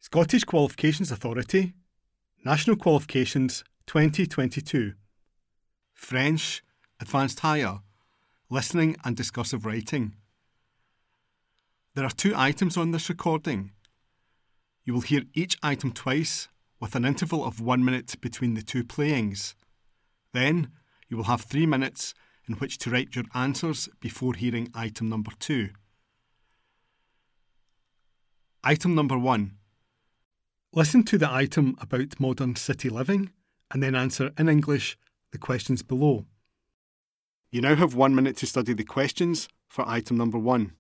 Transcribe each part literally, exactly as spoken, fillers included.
Scottish Qualifications Authority, National Qualifications twenty twenty-two. French, Advanced Higher, Listening and Discursive Writing. There are two items on this recording. You will hear each item twice, with an interval of one minute between the two playings. Then, you will have three minutes in which to write your answers before hearing item number two. Item number one. Listen to the item about modern city living and then answer in English the questions below. You now have one minute to study the questions for item number one.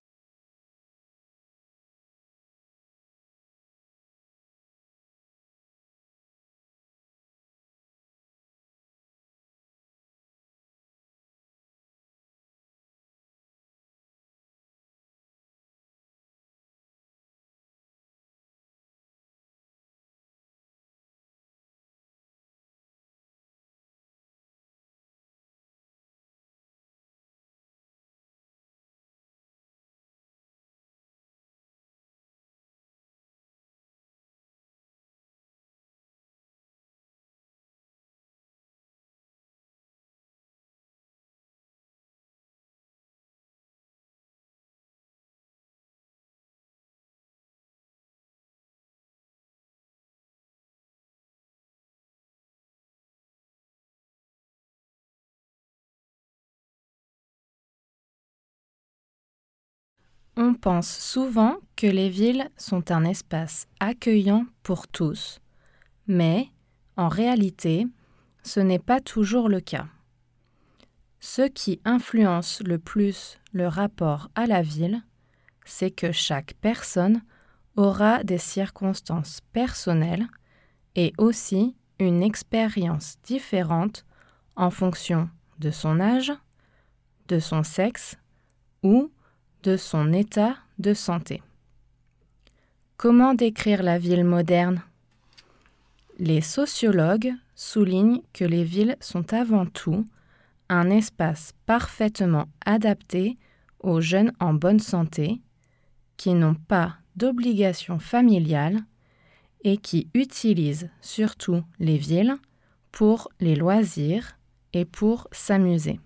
On pense souvent que les villes sont un espace accueillant pour tous, mais, en réalité, ce n'est pas toujours le cas. Ce qui influence le plus le rapport à la ville, c'est que chaque personne aura des circonstances personnelles et aussi une expérience différente en fonction de son âge, de son sexe ou de son état de santé. Comment décrire la ville moderne ? Les sociologues soulignent que les villes sont avant tout un espace parfaitement adapté aux jeunes en bonne santé, qui n'ont pas d'obligation familiale et qui utilisent surtout les villes pour les loisirs et pour s'amuser.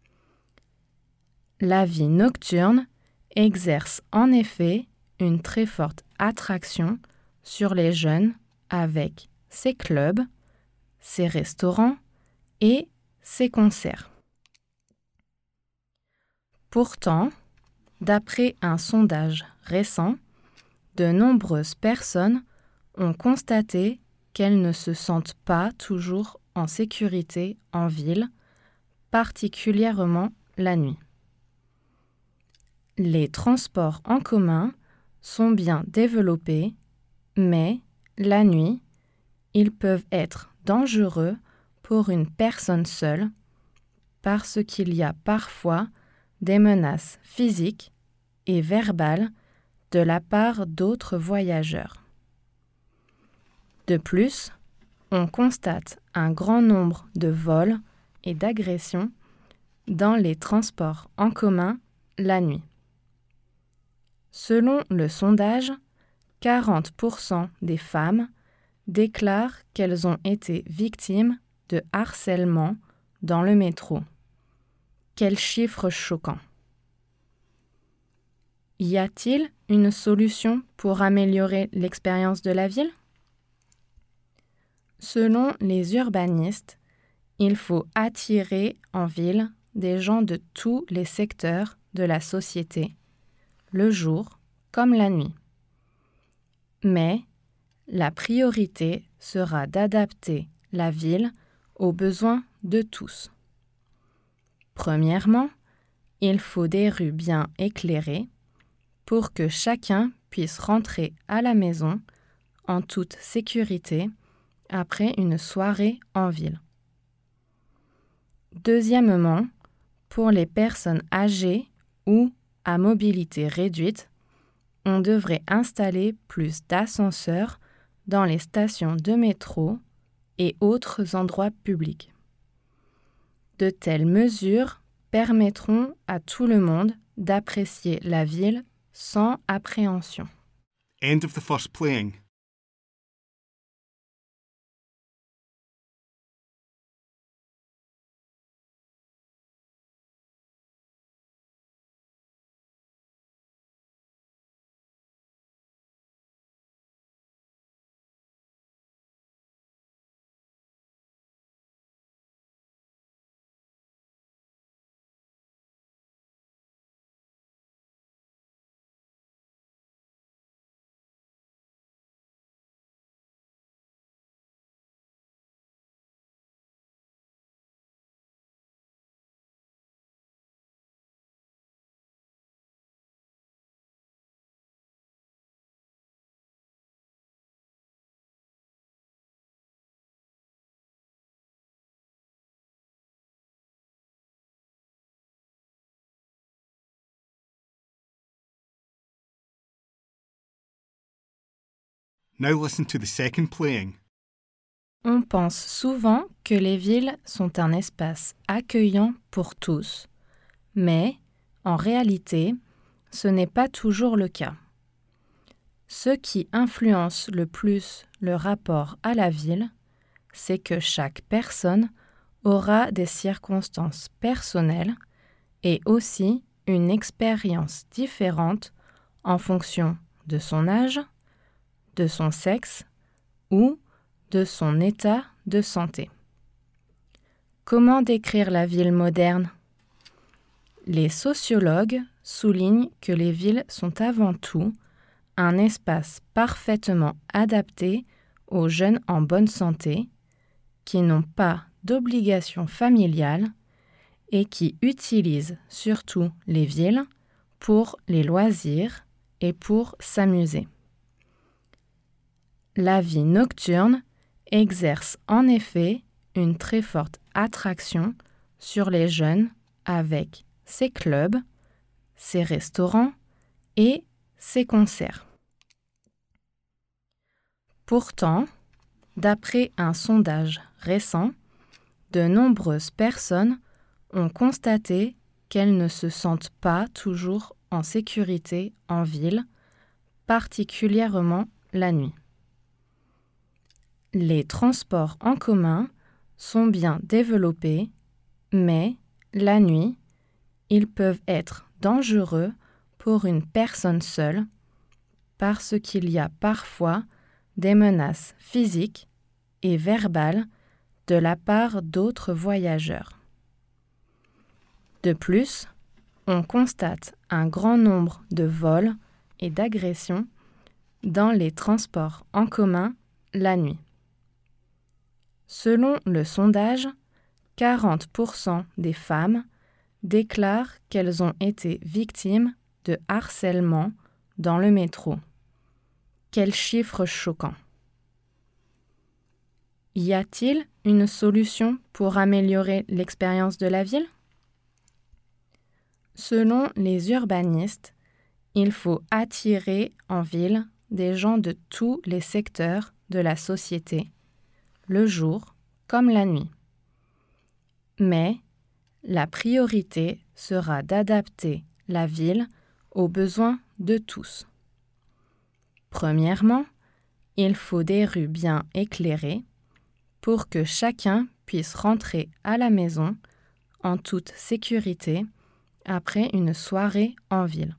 La vie nocturne exerce en effet une très forte attraction sur les jeunes avec ses clubs, ses restaurants et ses concerts. Pourtant, d'après un sondage récent, de nombreuses personnes ont constaté qu'elles ne se sentent pas toujours en sécurité en ville, particulièrement la nuit. Les transports en commun sont bien développés, mais la nuit, ils peuvent être dangereux pour une personne seule parce qu'il y a parfois des menaces physiques et verbales de la part d'autres voyageurs. De plus, on constate un grand nombre de vols et d'agressions dans les transports en commun la nuit. Selon le sondage, quarante pour cent des femmes déclarent qu'elles ont été victimes de harcèlement dans le métro. Quel chiffre choquant! Y a-t-il une solution pour améliorer l'expérience de la ville ? Selon les urbanistes, il faut attirer en ville des gens de tous les secteurs de la société, le jour comme la nuit. Mais la priorité sera d'adapter la ville aux besoins de tous. Premièrement, il faut des rues bien éclairées pour que chacun puisse rentrer à la maison en toute sécurité après une soirée en ville. Deuxièmement, pour les personnes âgées ou à mobilité réduite, on devrait installer plus d'ascenseurs dans les stations de métro et autres endroits publics. De telles mesures permettront à tout le monde d'apprécier la ville sans appréhension. End of the first playing. Now listen to the second playing. On pense souvent que les villes sont un espace accueillant pour tous, mais, en réalité, ce n'est pas toujours le cas. Ce qui influence le plus le rapport à la ville, c'est que chaque personne aura des circonstances personnelles et aussi une expérience différente en fonction de son âge, de son sexe ou de son état de santé. Comment décrire la ville moderne ? Les sociologues soulignent que les villes sont avant tout un espace parfaitement adapté aux jeunes en bonne santé, qui n'ont pas d'obligation familiale et qui utilisent surtout les villes pour les loisirs et pour s'amuser. La vie nocturne exerce en effet une très forte attraction sur les jeunes avec ses clubs, ses restaurants et ses concerts. Pourtant, d'après un sondage récent, de nombreuses personnes ont constaté qu'elles ne se sentent pas toujours en sécurité en ville, particulièrement la nuit. Les transports en commun sont bien développés, mais la nuit, ils peuvent être dangereux pour une personne seule parce qu'il y a parfois des menaces physiques et verbales de la part d'autres voyageurs. De plus, on constate un grand nombre de vols et d'agressions dans les transports en commun la nuit. Selon le sondage, quarante pour cent des femmes déclarent qu'elles ont été victimes de harcèlement dans le métro. Quel chiffre choquant! Y a-t-il une solution pour améliorer l'expérience de la ville ? Selon les urbanistes, il faut attirer en ville des gens de tous les secteurs de la société, le jour comme la nuit. Mais la priorité sera d'adapter la ville aux besoins de tous. Premièrement, il faut des rues bien éclairées pour que chacun puisse rentrer à la maison en toute sécurité après une soirée en ville.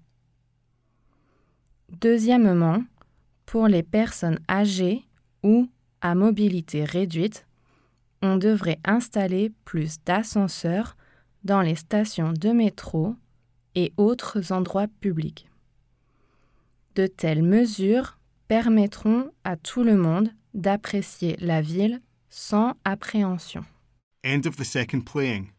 Deuxièmement, pour les personnes âgées ou à mobilité réduite, on devrait installer plus d'ascenseurs dans les stations de métro et autres endroits publics. De telles mesures permettront à tout le monde d'apprécier la ville sans appréhension. End of the second playing.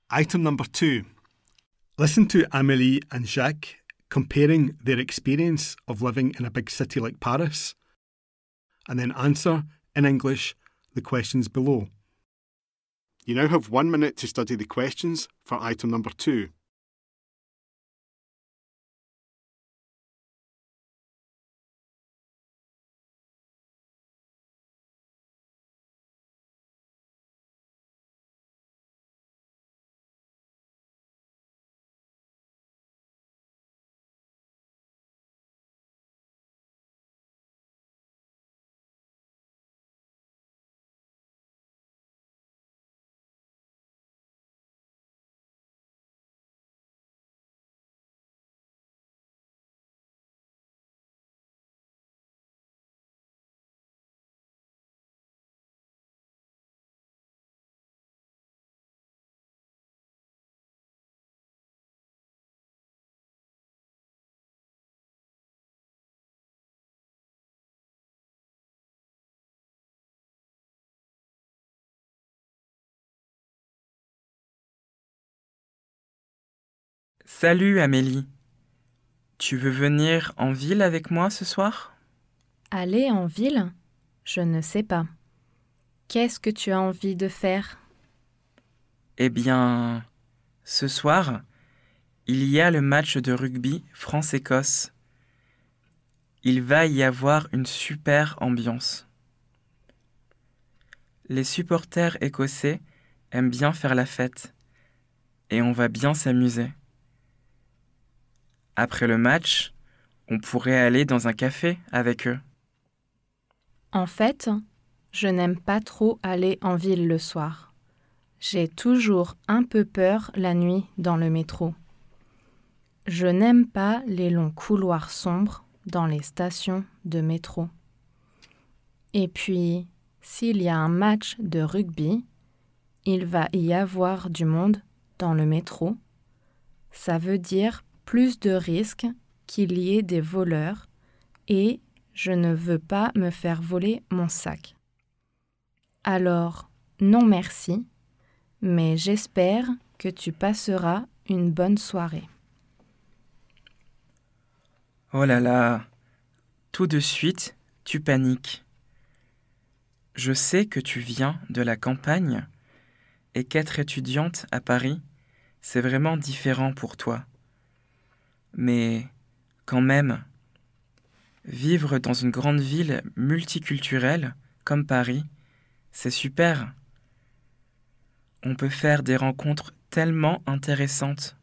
Item number two. Listen to Amélie and Jacques comparing their experience of living in a big city like Paris, and then answer, in English, the questions below. You now have one minute to study the questions for item number two. Salut Amélie. Tu veux venir en ville avec moi ce soir ? Aller en ville ? Je ne sais pas. Qu'est-ce que tu as envie de faire ? Eh bien, ce soir, il y a le match de rugby France-Écosse. Il va y avoir une super ambiance. Les supporters écossais aiment bien faire la fête et on va bien s'amuser. Après le match, on pourrait aller dans un café avec eux. En fait, je n'aime pas trop aller en ville le soir. J'ai toujours un peu peur la nuit dans le métro. Je n'aime pas les longs couloirs sombres dans les stations de métro. Et puis, s'il y a un match de rugby, il va y avoir du monde dans le métro. Ça veut dire plus de risques qu'il y ait des voleurs et je ne veux pas me faire voler mon sac. Alors, non merci, mais j'espère que tu passeras une bonne soirée. Oh là là, tout de suite, tu paniques. Je sais que tu viens de la campagne et qu'être étudiante à Paris, c'est vraiment différent pour toi. Mais quand même, vivre dans une grande ville multiculturelle comme Paris, c'est super. On peut faire des rencontres tellement intéressantes.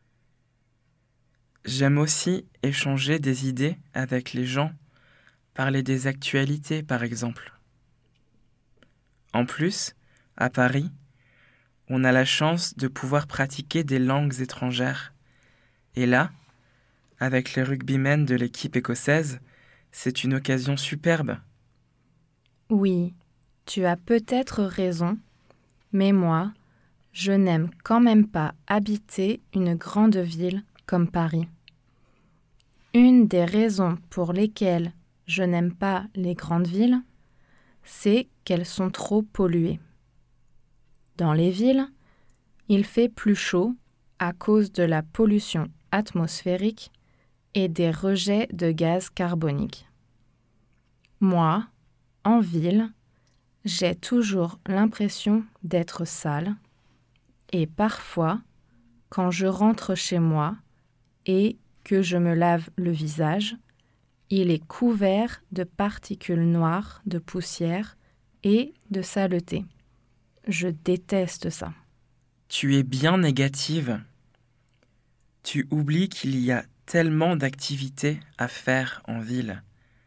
J'aime aussi échanger des idées avec les gens, parler des actualités par exemple. En plus, à Paris, on a la chance de pouvoir pratiquer des langues étrangères. Et là, avec les rugbymen de l'équipe écossaise, c'est une occasion superbe. Oui, tu as peut-être raison, mais moi, je n'aime quand même pas habiter une grande ville comme Paris. Une des raisons pour lesquelles je n'aime pas les grandes villes, c'est qu'elles sont trop polluées. Dans les villes, il fait plus chaud à cause de la pollution atmosphérique et des rejets de gaz carbonique. Moi, en ville, j'ai toujours l'impression d'être sale et parfois, quand je rentre chez moi et que je me lave le visage, il est couvert de particules noires, de poussière et de saleté. Je déteste ça. Tu es bien négative. Tu oublies qu'il y a tellement d'activités à faire en ville.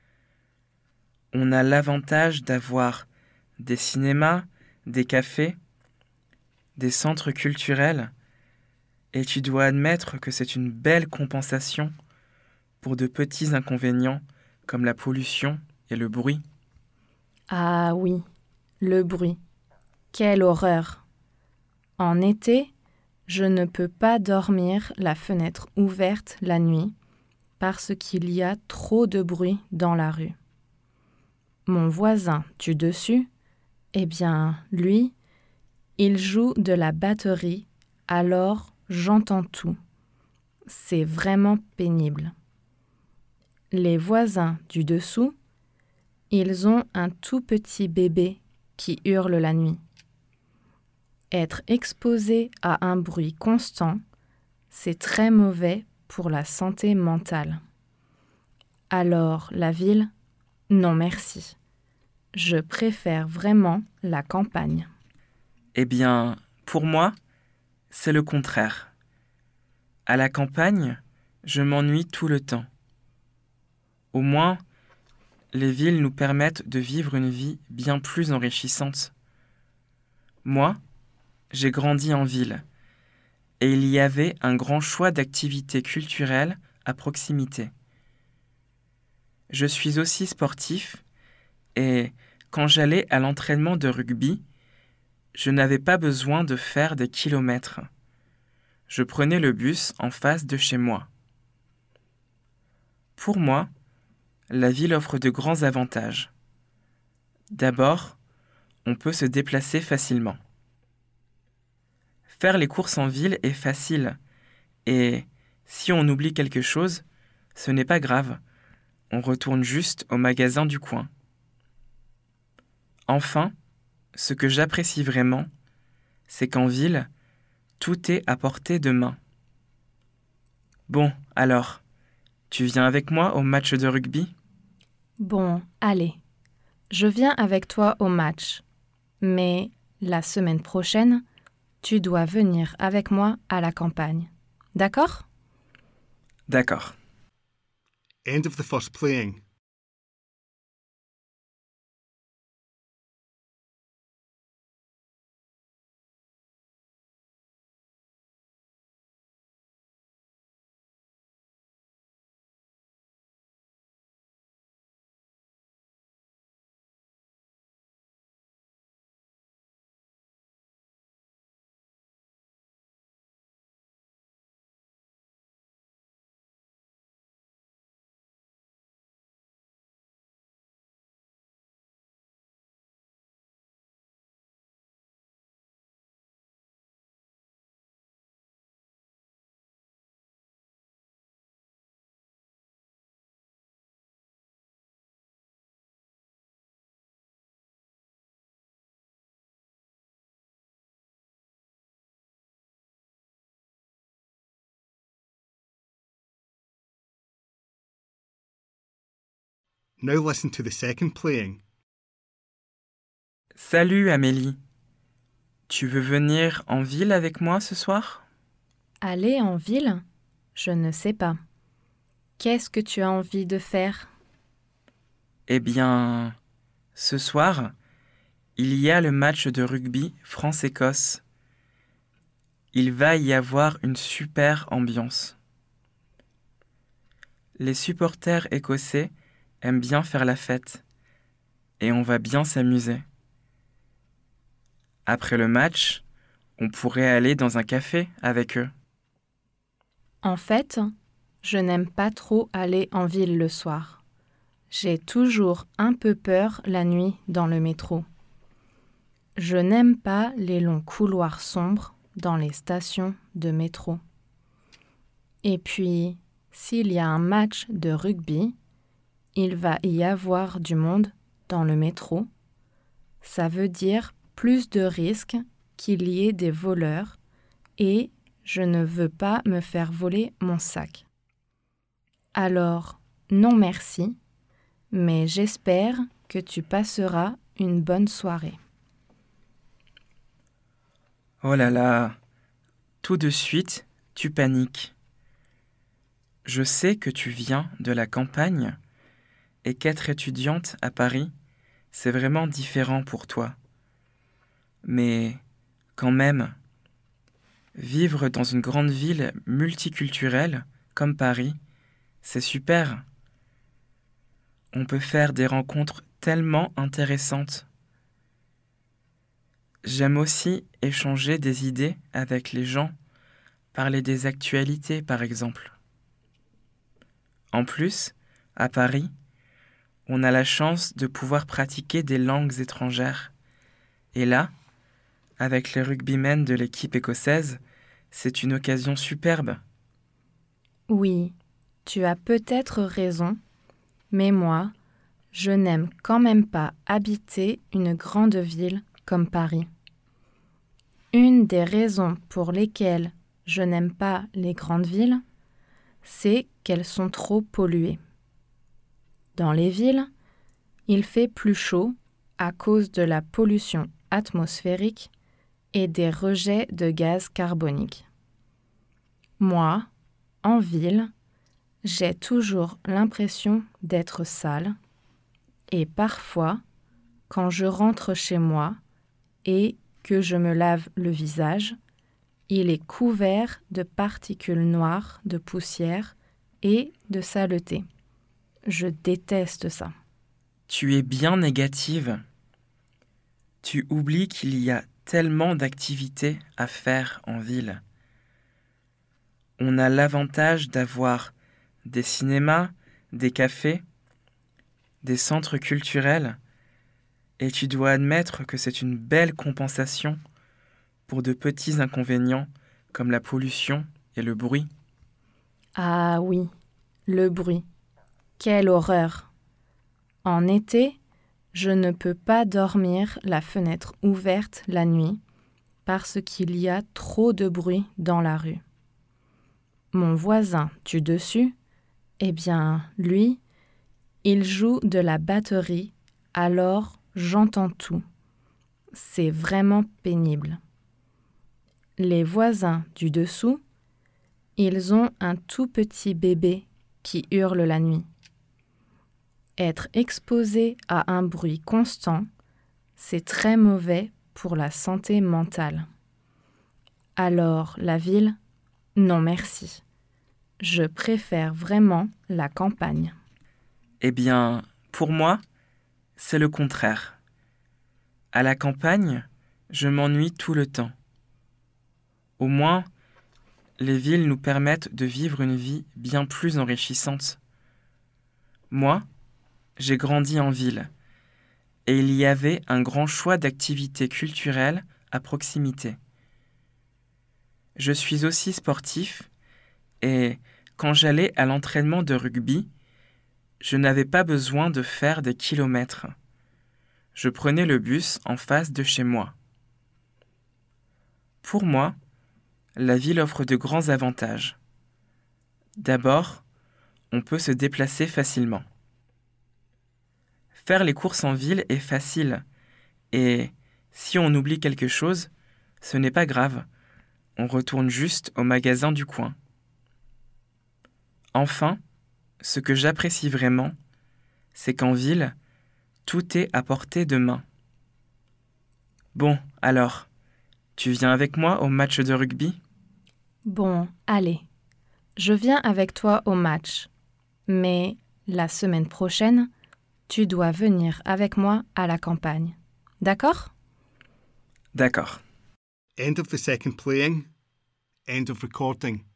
On a l'avantage d'avoir des cinémas, des cafés, des centres culturels, et tu dois admettre que c'est une belle compensation pour de petits inconvénients comme la pollution et le bruit. Ah oui, le bruit. Quelle horreur! En été, je ne peux pas dormir la fenêtre ouverte la nuit parce qu'il y a trop de bruit dans la rue. Mon voisin du dessus, eh bien, lui, il joue de la batterie alors j'entends tout. C'est vraiment pénible. Les voisins du dessous, ils ont un tout petit bébé qui hurle la nuit. Être exposé à un bruit constant, c'est très mauvais pour la santé mentale. Alors la ville, non merci. Je préfère vraiment la campagne. Eh bien, pour moi, c'est le contraire. À la campagne, je m'ennuie tout le temps. Au moins, les villes nous permettent de vivre une vie bien plus enrichissante. Moi, j'ai grandi en ville, et il y avait un grand choix d'activités culturelles à proximité. Je suis aussi sportif, et quand j'allais à l'entraînement de rugby, je n'avais pas besoin de faire des kilomètres. Je prenais le bus en face de chez moi. Pour moi, la ville offre de grands avantages. D'abord, on peut se déplacer facilement. Faire les courses en ville est facile, et si on oublie quelque chose, ce n'est pas grave, on retourne juste au magasin du coin. Enfin, ce que j'apprécie vraiment, c'est qu'en ville, tout est à portée de main. Bon, alors, tu viens avec moi au match de rugby ? Bon, allez, je viens avec toi au match, mais la semaine prochaine, tu dois venir avec moi à la campagne. D'accord ? D'accord. End of the first playing. Now listen to the second playing. Salut Amélie. Tu veux venir en ville avec moi ce soir ? Aller en ville ? Je ne sais pas. Qu'est-ce que tu as envie de faire ? Eh bien, ce soir, il y a le match de rugby France-Écosse. Il va y avoir une super ambiance. Les supporters écossais aiment bien faire la fête et on va bien s'amuser. Après le match, on pourrait aller dans un café avec eux. En fait, je n'aime pas trop aller en ville le soir. J'ai toujours un peu peur la nuit dans le métro. Je n'aime pas les longs couloirs sombres dans les stations de métro. Et puis, s'il y a un match de rugby, il va y avoir du monde dans le métro. Ça veut dire plus de risques qu'il y ait des voleurs et je ne veux pas me faire voler mon sac. Alors, non merci, mais j'espère que tu passeras une bonne soirée. Oh là là, tout de suite, tu paniques. Je sais que tu viens de la campagne et qu'être étudiante à Paris, c'est vraiment différent pour toi. Mais quand même, vivre dans une grande ville multiculturelle comme Paris, c'est super. On peut faire des rencontres tellement intéressantes. J'aime aussi échanger des idées avec les gens, parler des actualités par exemple. En plus, à Paris, on a la chance de pouvoir pratiquer des langues étrangères. Et là, avec les rugbymen de l'équipe écossaise, C'est une occasion superbe. Oui, tu as peut-être raison, mais moi, je n'aime quand même pas habiter une grande ville comme Paris. Une des raisons pour lesquelles je n'aime pas les grandes villes, c'est qu'elles sont trop polluées. Dans les villes, il fait plus chaud à cause de la pollution atmosphérique et des rejets de gaz carbonique. Moi, en ville, j'ai toujours l'impression d'être sale et parfois, quand je rentre chez moi et que je me lave le visage, il est couvert de particules noires, de poussière et de saleté. Je déteste ça. Tu es bien négative. Tu oublies qu'il y a tellement d'activités à faire en ville. On a l'avantage d'avoir des cinémas, des cafés, des centres culturels, et tu dois admettre que c'est une belle compensation pour de petits inconvénients comme la pollution et le bruit. Ah oui, le bruit. Quelle horreur! En été, je ne peux pas dormir la fenêtre ouverte la nuit parce qu'il y a trop de bruit dans la rue. Mon voisin du dessus, eh bien, lui, il joue de la batterie, alors j'entends tout. C'est vraiment pénible. Les voisins du dessous, ils ont un tout petit bébé qui hurle la nuit. Être exposé à un bruit constant, c'est très mauvais pour la santé mentale. Alors la ville, non merci. Je préfère vraiment la campagne. Eh bien, pour moi, c'est le contraire. À la campagne, je m'ennuie tout le temps. Au moins, les villes nous permettent de vivre une vie bien plus enrichissante. Moi, j'ai grandi en ville, et il y avait un grand choix d'activités culturelles à proximité. Je suis aussi sportif, et quand j'allais à l'entraînement de rugby, je n'avais pas besoin de faire des kilomètres. Je prenais le bus en face de chez moi. Pour moi, la ville offre de grands avantages. D'abord, on peut se déplacer facilement. Faire les courses en ville est facile, et si on oublie quelque chose, ce n'est pas grave, on retourne juste au magasin du coin. Enfin, ce que j'apprécie vraiment, c'est qu'en ville, tout est à portée de main. Bon, alors, tu viens avec moi au match de rugby ? Bon, allez, je viens avec toi au match, mais la semaine prochaine, tu dois venir avec moi à la campagne. D'accord ? D'accord. End of the second playing. End of recording.